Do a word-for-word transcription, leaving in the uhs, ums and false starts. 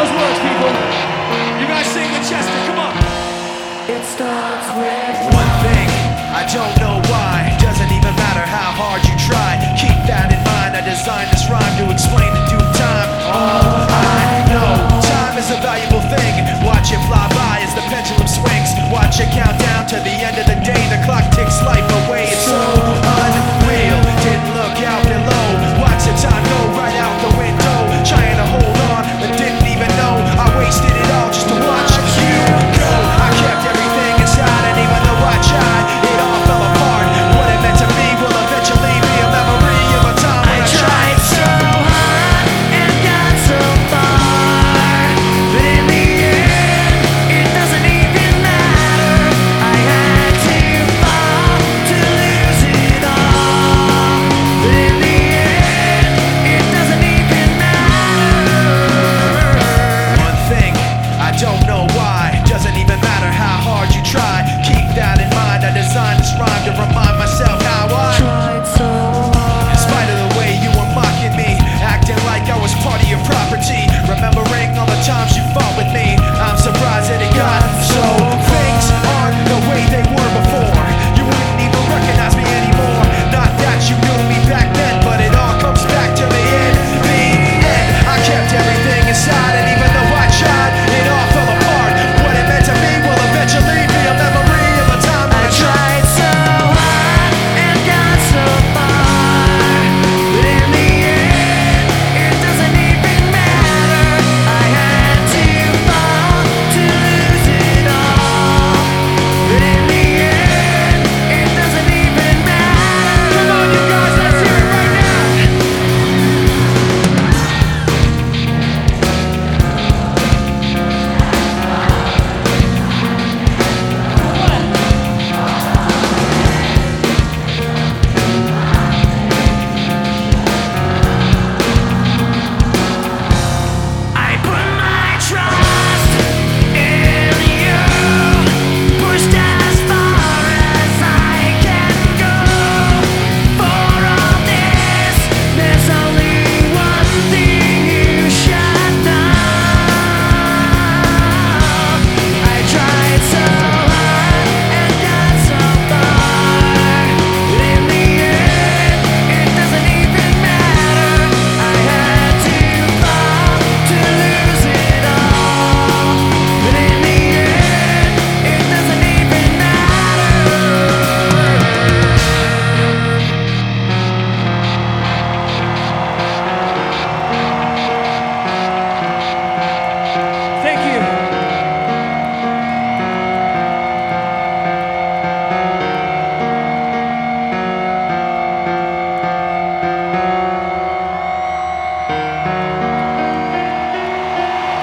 those words, people. You guys sing Winchester, come on. It starts with one thing, I don't know why. Doesn't even matter how hard you try. Keep that in mind, I designed this rhyme to explain in due time.